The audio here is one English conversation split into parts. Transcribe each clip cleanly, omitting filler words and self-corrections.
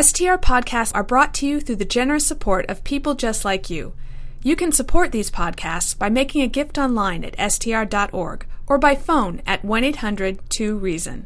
STR podcasts are brought to you through the generous support of people just like you. You can support these podcasts by making a gift online at str.org or by phone at 1-800-2-REASON.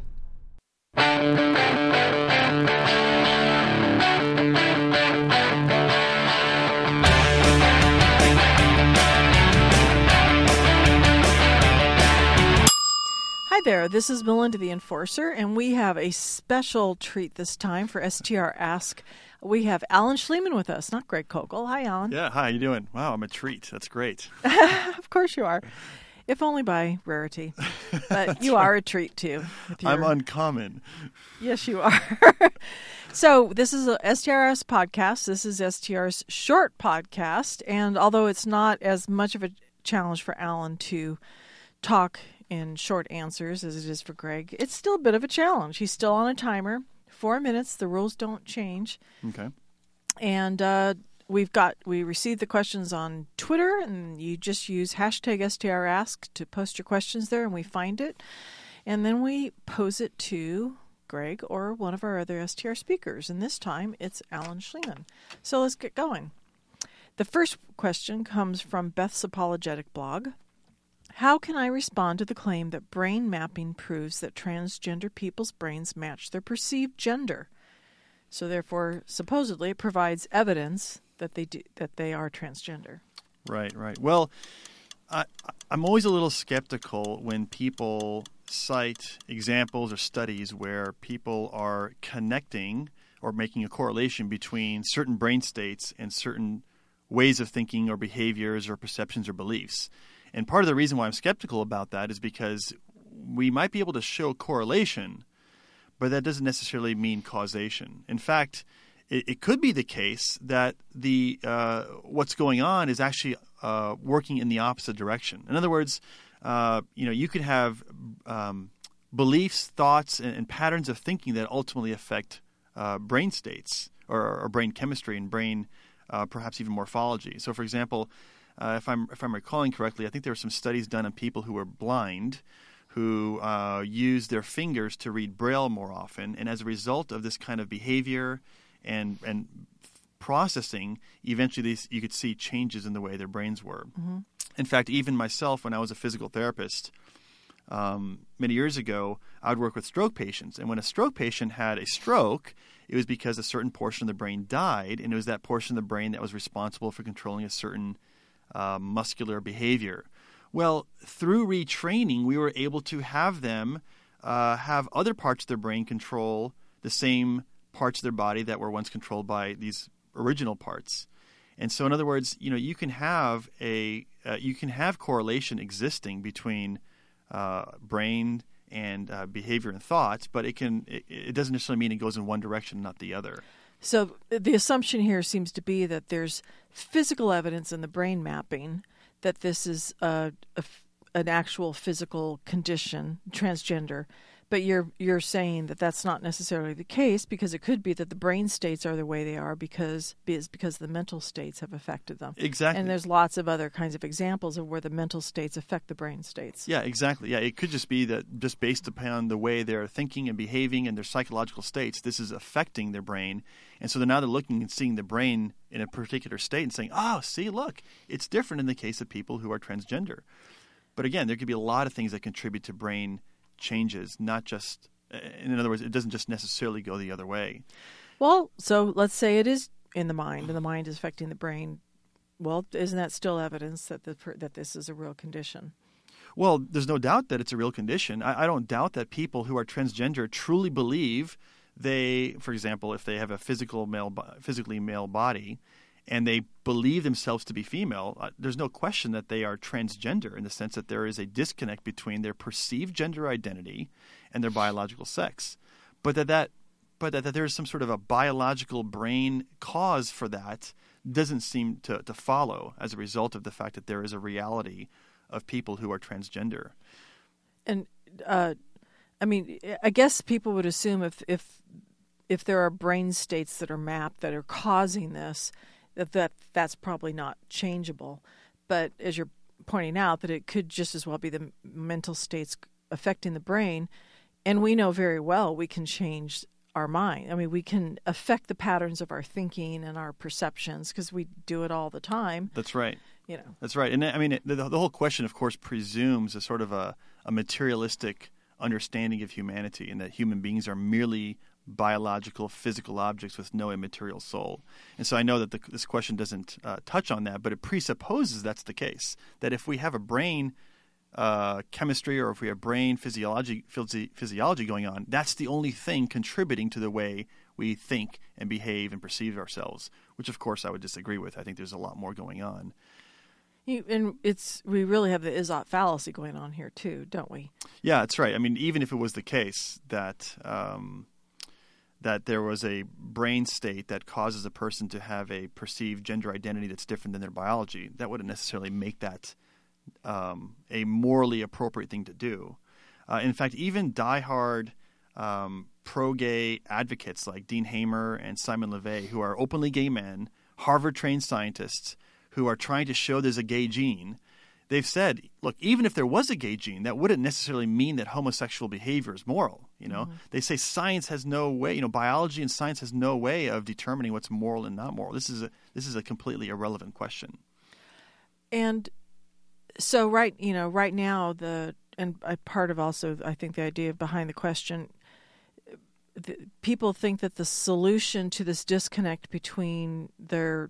Hi there, this is Melinda the Enforcer, and we have a special treat this time for STR Ask. We have Alan Schleman with us, not Greg Kokel. Hi, Alan. Yeah, hi, how you doing? Wow, I'm a treat. That's great. Of course you are, if only by rarity. But you are a treat, too. I'm uncommon. Yes, you are. So this is a STR's podcast. This is STR's short podcast, and although it's not as much of a challenge for Alan to talk in short answers as it is for Greg, it's still a bit of a challenge. He's still on a timer, 4 minutes. The rules don't change. Okay. And we received the questions on Twitter, and you just use hashtag STRask to post your questions there, and we find it. And then we pose it to Greg or one of our other STR speakers. And this time it's Alan Schleman. So let's get going. The first question comes from Beth's Apologetic blog. How can I respond to the claim that brain mapping proves that transgender people's brains match their perceived gender? So therefore, supposedly, it provides evidence that they are transgender. Right. Well, I'm always a little skeptical when people cite examples or studies where people are connecting or making a correlation between certain brain states and certain ways of thinking or behaviors or perceptions or beliefs. And part of the reason why I'm skeptical about that is because we might be able to show correlation, but that doesn't necessarily mean causation. In fact, it could be the case that what's going on is actually working in the opposite direction. In other words, you could have beliefs, thoughts, and patterns of thinking that ultimately affect brain states or brain chemistry and brain perhaps even morphology. So, for example, if I'm recalling correctly, I think there were some studies done on people who were blind who used their fingers to read Braille more often, and as a result of this kind of behavior and processing, eventually you could see changes in the way their brains were. Mm-hmm. In fact, even myself, when I was a physical therapist many years ago, I would work with stroke patients, and when a stroke patient had a stroke, it was because a certain portion of the brain died, and it was that portion of the brain that was responsible for controlling a certain muscular behavior. Well, through retraining, we were able to have them have other parts of their brain control the same parts of their body that were once controlled by these original parts. And so, in other words, you can have correlation existing between brain and behavior and thoughts, but it doesn't necessarily mean it goes in one direction, not the other. So the assumption here seems to be that there's physical evidence in the brain mapping that this is an actual physical condition, transgender. But you're saying that that's not necessarily the case, because it could be that the brain states are the way they are because the mental states have affected them. Exactly. And there's lots of other kinds of examples of where the mental states affect the brain states. Yeah, exactly. Yeah, it could just be that just based upon the way they're thinking and behaving and their psychological states, this is affecting their brain. And so they're looking and seeing the brain in a particular state and saying, oh, see, look, it's different in the case of people who are transgender. But again, there could be a lot of things that contribute to brain changes, not just, in other words, it doesn't just necessarily go the other way. Well, so let's say it is in the mind, and the mind is affecting the brain. Well, isn't that still evidence that that this is a real condition? Well, there's no doubt that it's a real condition. I don't doubt that people who are transgender truly believe for example, if they have a physically male body, and they believe themselves to be female, there's no question that they are transgender in the sense that there is a disconnect between their perceived gender identity and their biological sex. But that there is some sort of a biological brain cause for that doesn't seem to follow as a result of the fact that there is a reality of people who are transgender. And I guess people would assume if there are brain states that are mapped that are causing this, that's probably not changeable. But as you're pointing out, that it could just as well be the mental states affecting the brain, and we know very well we can change our mind. I mean, we can affect the patterns of our thinking and our perceptions because we do it all the time. That's right. You know. That's right. And I mean, the whole question, of course, presumes a sort of a materialistic understanding of humanity, and that human beings are merely biological, physical objects with no immaterial soul. And so I know that this question doesn't touch on that, but it presupposes that's the case. That if we have a brain chemistry, or if we have brain physiology going on, that's the only thing contributing to the way we think and behave and perceive ourselves, which of course I would disagree with. I think there's a lot more going on. And we really have the Izzat fallacy going on here too, don't we? Yeah, that's right. I mean, even if it was the case that that there was a brain state that causes a person to have a perceived gender identity that's different than their biology, that wouldn't necessarily make that a morally appropriate thing to do. In fact, even diehard pro-gay advocates like Dean Hamer and Simon LeVay, who are openly gay men, Harvard-trained scientists who are trying to show there's a gay gene, they've said, look, even if there was a gay gene, that wouldn't necessarily mean that homosexual behavior is moral. You know, They say science has no way. biology and science has no way of determining what's moral and not moral. This is a completely irrelevant question. And so right now part of also I think the idea behind the question, people think that the solution to this disconnect between their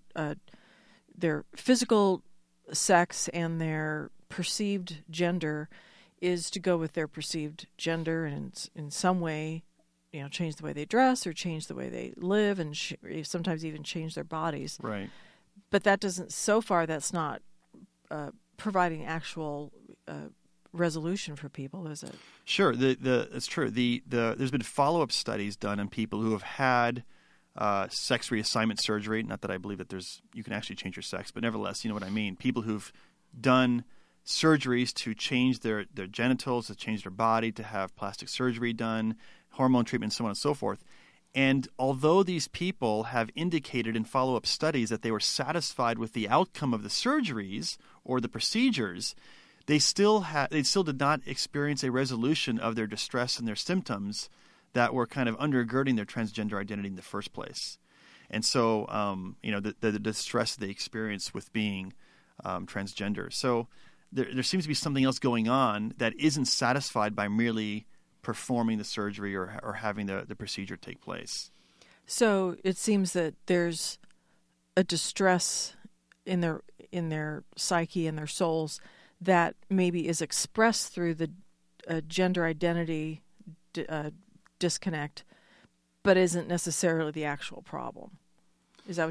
physical sex and their perceived gender is to go with their perceived gender and in some way, change the way they dress or change the way they live and sometimes even change their bodies. Right. But that's not providing actual resolution for people, is it? Sure. It's true. There's been follow-up studies done on people who have had sex reassignment surgery. Not that I believe that you can actually change your sex, but nevertheless, you know what I mean. People who've done surgeries to change their genitals, to change their body, to have plastic surgery done, hormone treatment, so on and so forth. And although these people have indicated in follow-up studies that they were satisfied with the outcome of the surgeries or the procedures, they still did not experience a resolution of their distress and their symptoms that were kind of undergirding their transgender identity in the first place. And so, the distress they experienced with being transgender. So there seems to be something else going on that isn't satisfied by merely performing the surgery or having the procedure take place. So it seems that there's a distress in their psyche and their souls that maybe is expressed through the gender identity disconnect, but isn't necessarily the actual problem. Is that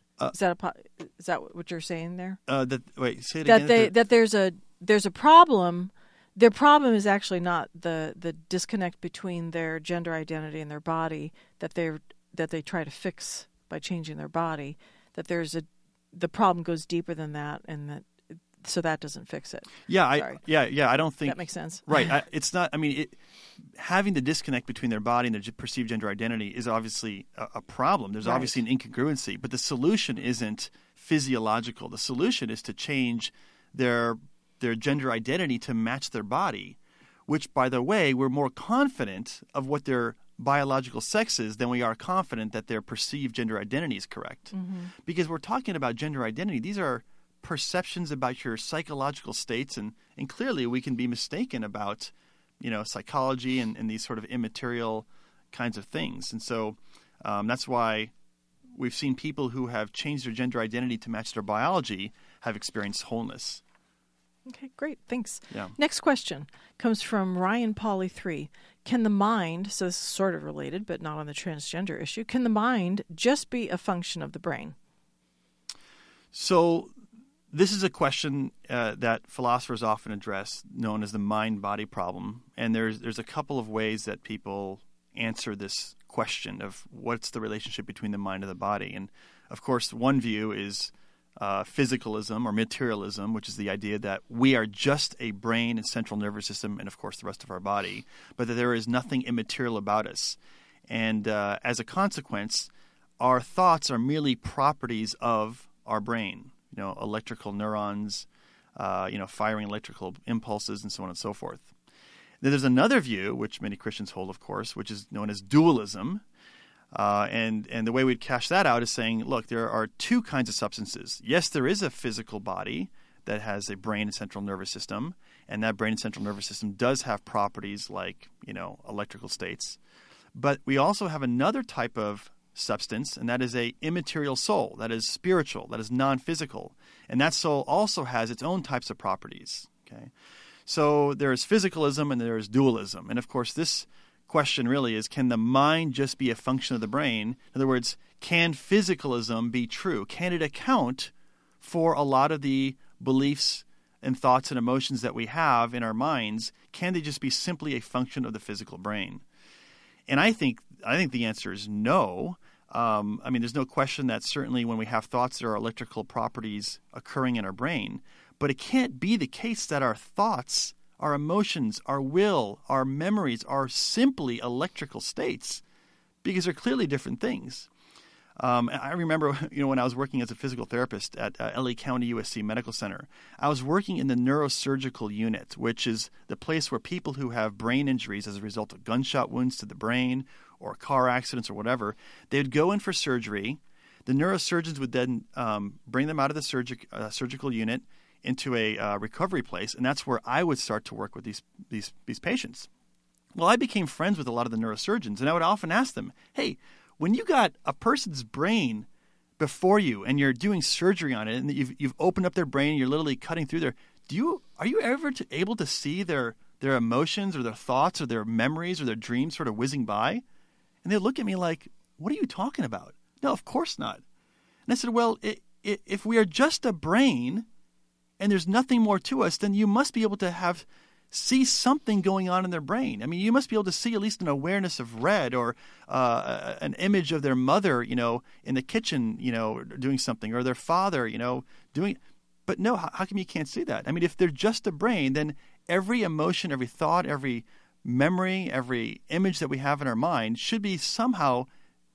what you're saying there? Say it again. That there's a problem. Their problem is actually not the disconnect between their gender identity and their body that they try to fix by changing their body. That the problem goes deeper than that, and so that doesn't fix it. Yeah, I don't think that makes sense. Right. It's not. I mean, having the disconnect between their body and their perceived gender identity is obviously a problem. There's obviously an incongruency, but the solution isn't physiological. The solution is to change their gender identity to match their body, which, by the way, we're more confident of what their biological sex is than we are confident that their perceived gender identity is correct. Mm-hmm. Because we're talking about gender identity. These are perceptions about your psychological states, and clearly we can be mistaken about, psychology and these sort of immaterial kinds of things. And so that's why we've seen people who have changed their gender identity to match their biology have experienced wholeness. Okay, great. Thanks. Yeah. Next question comes from Ryan Polly 3. Can the mind, so this is sort of related but not on the transgender issue, can the mind just be a function of the brain? So this is a question that philosophers often address, known as the mind-body problem. And there's a couple of ways that people answer this question of what's the relationship between the mind and the body. And, of course, one view is physicalism or materialism, which is the idea that we are just a brain and central nervous system and, of course, the rest of our body, but that there is nothing immaterial about us. And as a consequence, our thoughts are merely properties of our brain, electrical neurons, firing electrical impulses and so on and so forth. Then there's another view, which many Christians hold, of course, which is known as dualism. And the way we'd cash that out is saying, look, there are two kinds of substances. Yes, there is a physical body that has a brain and central nervous system, and that brain and central nervous system does have properties like, electrical states. But we also have another type of substance, and that is a immaterial soul, that is spiritual, that is non-physical. And that soul also has its own types of properties. Okay, so there is physicalism and there is dualism. And of course, this question really is, can the mind just be a function of the brain? In other words, can physicalism be true? Can it account for a lot of the beliefs and thoughts and emotions that we have in our minds? Can they just be simply a function of the physical brain? And I think the answer is no. There's no question that certainly when we have thoughts, there are electrical properties occurring in our brain. But it can't be the case that our thoughts, our emotions, our will, our memories are simply electrical states, because they're clearly different things. I remember, when I was working as a physical therapist at LA County USC Medical Center, I was working in the neurosurgical unit, which is the place where people who have brain injuries as a result of gunshot wounds to the brain or car accidents or whatever, they would go in for surgery. The neurosurgeons would then bring them out of the surgical unit into a recovery place, and that's where I would start to work with these patients. Well, I became friends with a lot of the neurosurgeons, and I would often ask them, hey, when you got a person's brain before you and you're doing surgery on it, and you've opened up their brain and you're literally cutting through there, are you ever able to see their emotions or their thoughts or their memories or their dreams sort of whizzing by? And they look at me like, what are you talking about? No, of course not. And I said, well, if we are just a brain and there's nothing more to us, then you must be able to see something going on in their brain. I mean, you must be able to see at least an awareness of red or an image of their mother, in the kitchen, doing something, or their father, doing. But no, how come you can't see that? I mean, if they're just a brain, then every emotion, every thought, every memory, every image that we have in our mind should be somehow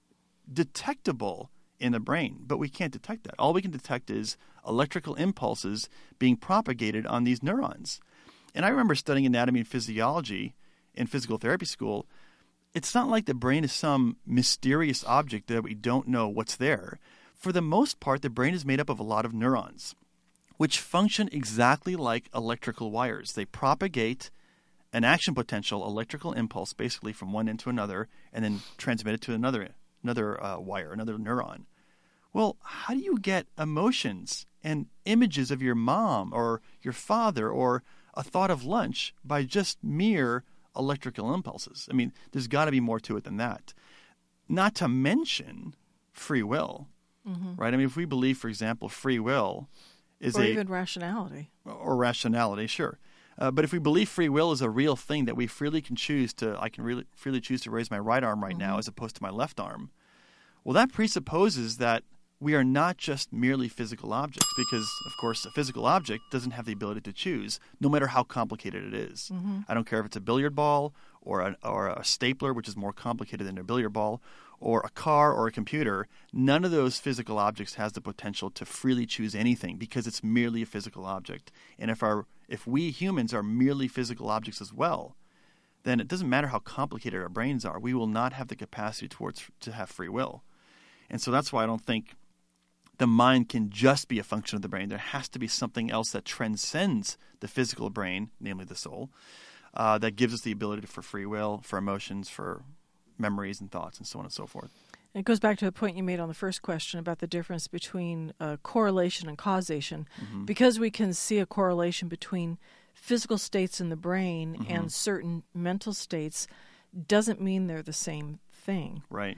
detectable in the brain. But we can't detect that. All we can detect is electrical impulses being propagated on these neurons. And I remember studying anatomy and physiology in physical therapy school. It's not like the brain is some mysterious object that we don't know what's there. For the most part, the brain is made up of a lot of neurons, which function exactly like electrical wires. They propagate an action potential electrical impulse basically from one end to another and then transmit it to another wire, another neuron. Well, how do you get emotions and images of your mom or your father or a thought of lunch by just mere electrical impulses? I mean, there's got to be more to it than that. Not to mention free will, right? I mean, if we believe, for example, free will is even rationality. Or rationality, sure. But if we believe free will is a real thing that we freely can choose I can really freely choose to raise my right arm right now as opposed to my left arm, well, that presupposes that we are not just merely physical objects because, of course, a physical object doesn't have the ability to choose, no matter how complicated it is. I don't care if it's a billiard ball or a stapler, which is more complicated than a billiard ball, or a car or a computer. None of those physical objects has the potential to freely choose anything because it's merely a physical object. And if we humans are merely physical objects as well, then it doesn't matter how complicated our brains are. We will not have the capacity to have free will. And so that's why I don't think the mind can just be a function of the brain. There has to be something else that transcends the physical brain, namely the soul, that gives us the ability for free will, for emotions, for memories and thoughts, and so on and so forth. It goes back to the point you made on the first question about the difference between correlation and causation. Because we can see a correlation between physical states in the brain and certain mental states, doesn't mean they're the same thing. Right.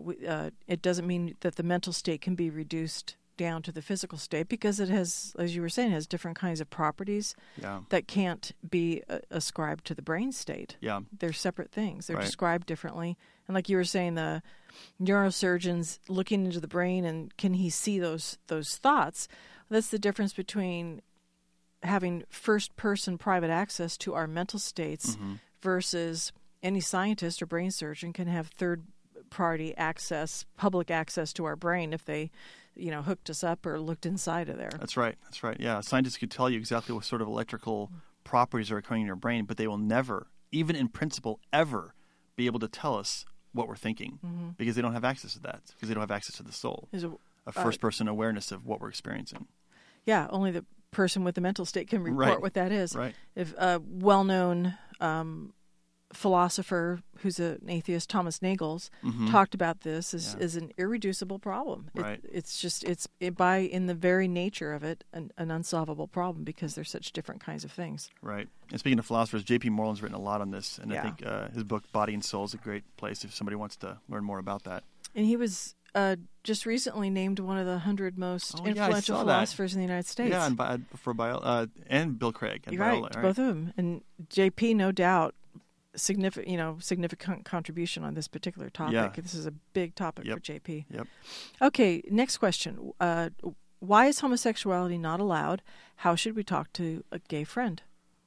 It doesn't mean that the mental state can be reduced down to the physical state because it has, as you were saying, has different kinds of properties that can't be ascribed to the brain state. Yeah. They're separate things. They're Right. described differently. And like you were saying, the neurosurgeons looking into the brain and can he see those thoughts? That's the difference between having first-person private access to our mental states versus any scientist or brain surgeon can have third-party access, public access to our brain if they, hooked us up or looked inside of there. That's right. Yeah, scientists could tell you exactly what sort of electrical properties are occurring in your brain, but they will never, even in principle, ever be able to tell us what we're thinking because they don't have access to that, because they don't have access to the soul, There's a first-person awareness of what we're experiencing. Yeah, only the person with the mental state can report what that is. Right. If a well-known philosopher who's an atheist, Thomas Nagels, talked about this as an irreducible problem. Right. It's by in the very nature of it an unsolvable problem because there's such different kinds of things. Right. And speaking of philosophers, J.P. Moreland's written a lot on this, and I think his book Body and Soul is a great place if somebody wants to learn more about that. And he was just recently named one of the 100 most influential philosophers in the United States. Yeah, and Bill Craig. And You're right, both of them. And J.P., no doubt, significant contribution on this particular topic. Yeah. This is a big topic for JP. Yep. Okay, next question. Why is homosexuality not allowed? How should we talk to a gay friend?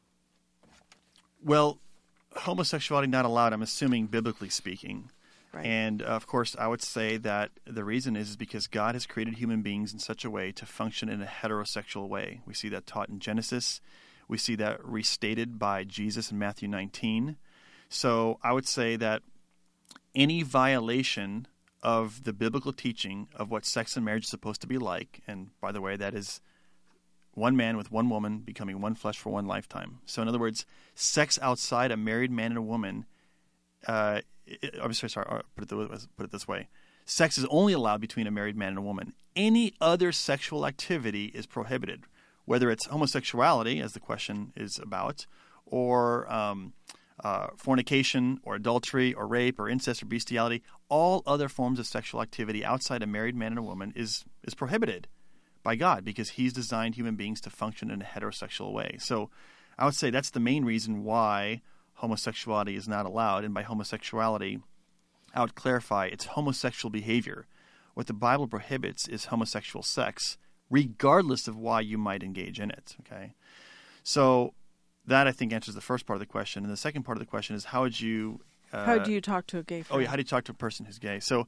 Well, homosexuality not allowed, I'm assuming biblically speaking. Right. And, of course, I would say that the reason is because God has created human beings in such a way to function in a heterosexual way. We see that taught in Genesis. We see that restated by Jesus in Matthew 19. So I would say that any violation of the biblical teaching of what sex and marriage is supposed to be like, and by the way, that is one man with one woman becoming one flesh for one lifetime. So in other words, sex outside a married man and a woman, put it this way, sex is only allowed between a married man and a woman. Any other sexual activity is prohibited, whether it's homosexuality, as the question is about, or fornication or adultery or rape or incest or bestiality. All other forms of sexual activity outside a married man and a woman is prohibited by God because he's designed human beings to function in a heterosexual way. So I would say that's the main reason why homosexuality is not allowed. And by homosexuality, I would clarify it's homosexual behavior. What the Bible prohibits is homosexual sex, regardless of why you might engage in it. Okay, so that I think answers the first part of the question, and the second part of the question is how do you talk to a gay friend? Oh yeah, how do you talk to a person who's gay? So,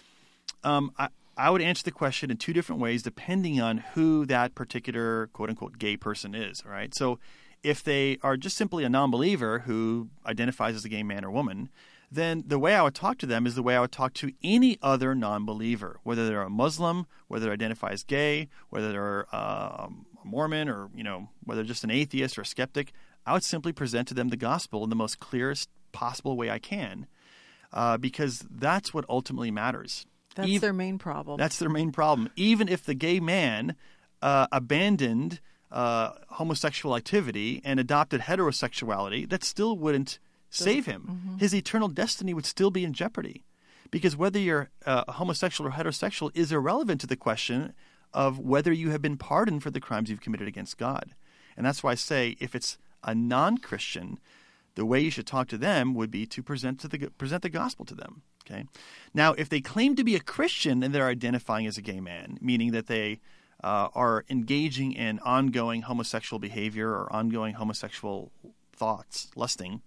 I would answer the question in two different ways depending on who that particular quote unquote gay person is. All right, so if they are just simply a non-believer who identifies as a gay man or woman, then the way I would talk to them is the way I would talk to any other non-believer, whether they're a Muslim, whether they identify as gay, whether they're a Mormon, or whether they're just an atheist or a skeptic. I would simply present to them the gospel in the most clearest possible way I can, because that's what ultimately matters. That's their main problem. That's their main problem. Even if the gay man abandoned homosexual activity and adopted heterosexuality, that still wouldn't save him. Mm-hmm. His eternal destiny would still be in jeopardy, because whether you're homosexual or heterosexual is irrelevant to the question of whether you have been pardoned for the crimes you've committed against God. And that's why I say if it's a non-Christian, the way you should talk to them would be to present the gospel to them. Okay. Now, if they claim to be a Christian and they're identifying as a gay man, meaning that they are engaging in ongoing homosexual behavior or ongoing homosexual thoughts, lusting,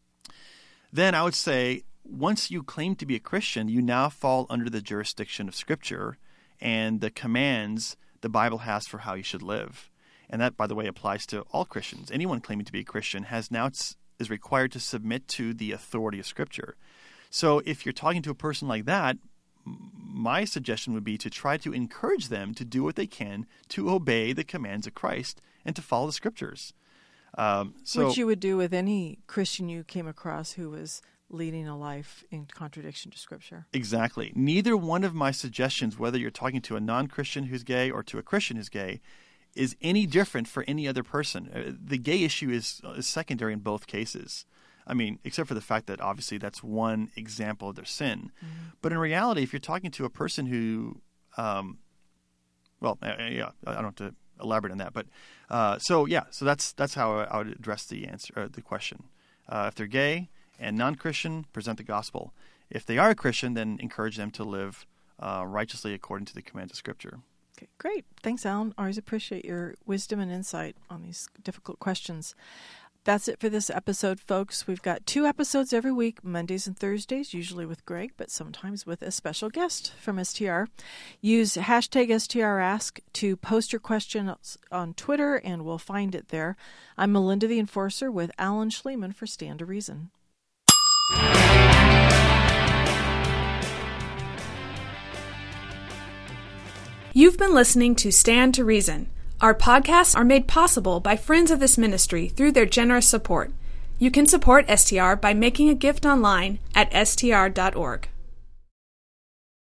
then I would say once you claim to be a Christian, you now fall under the jurisdiction of Scripture and the commands the Bible has for how you should live. And that, by the way, applies to all Christians. Anyone claiming to be a Christian is required to submit to the authority of Scripture. So if you're talking to a person like that, my suggestion would be to try to encourage them to do what they can to obey the commands of Christ and to follow the Scriptures. Which you would do with any Christian you came across who was leading a life in contradiction to Scripture. Exactly. Neither one of my suggestions, whether you're talking to a non-Christian who's gay or to a Christian who's gay, is any different for any other person. The gay issue is secondary in both cases. I mean, except for the fact that obviously that's one example of their sin. Mm-hmm. But in reality, if you're talking to a person who, I don't have to elaborate on that. But so that's how I would address the question. If they're gay and non-Christian, present the gospel. If they are a Christian, then encourage them to live righteously according to the commands of Scripture. Okay, great. Thanks, Alan. Always appreciate your wisdom and insight on these difficult questions. That's it for this episode, folks. We've got 2 episodes every week, Mondays and Thursdays, usually with Greg, but sometimes with a special guest from STR. Use hashtag STRask to post your questions on Twitter, and we'll find it there. I'm Melinda the Enforcer with Alan Schliemann for Stand to Reason. You've been listening to Stand to Reason. Our podcasts are made possible by friends of this ministry through their generous support. You can support STR by making a gift online at str.org.